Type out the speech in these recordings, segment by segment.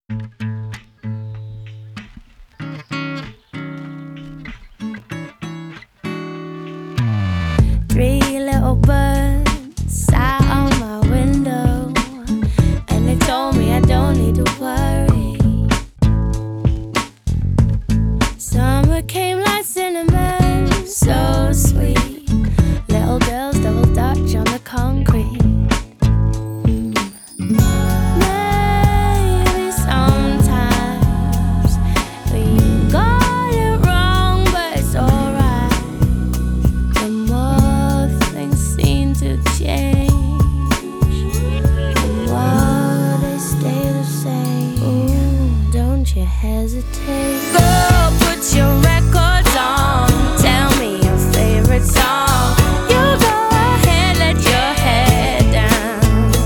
Three little birds sat on my window, and they told me I don't need to worry. Summer came like cinnamon, so sweet. Little girls double dutch on the concrete. Maybe sometimes we got it wrong, but it's alright. The more things seem to change, the more they stay the same. Ooh, don't you hesitate. Girl, put your records on. Tell me your favorite song. You go ahead, let your head down.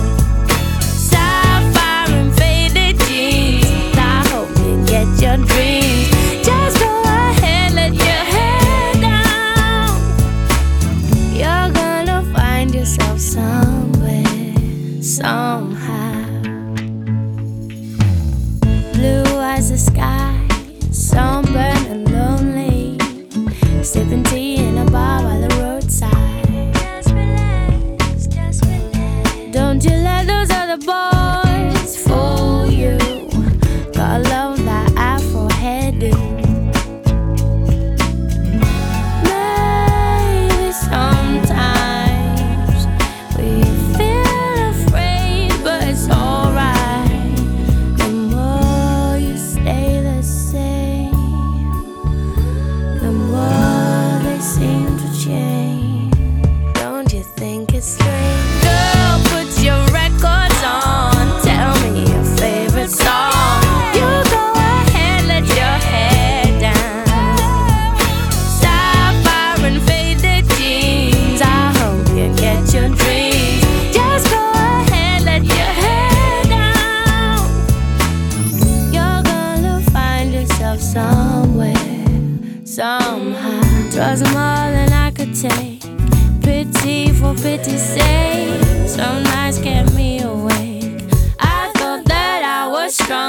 Sapphire and faded jeans. I hope you get your dreams. Just go ahead, let your head down. You're gonna find yourself somewhere, somehow. Blue as the sky, sunburned and lonely, sipping tea in a bar by the roadside. Just relax, just relax. Don't you let those other boys fool you. Gotta love that afro hairdo. Maybe sometimes we feel afraid, but it's alright. The more you stay the same, the more they seem to change. Don't you think it's strange? Girl, put your records on. Tell me your favorite song. You go ahead, let your head down. Sapphire and faded jeans. I hope you get your dreams. Just go ahead, let your head down. You're gonna find yourself somewhere, somehow. 'Twas more than I could take. Pity for pity's sake. Some nights kept me awake. I thought that I was strong.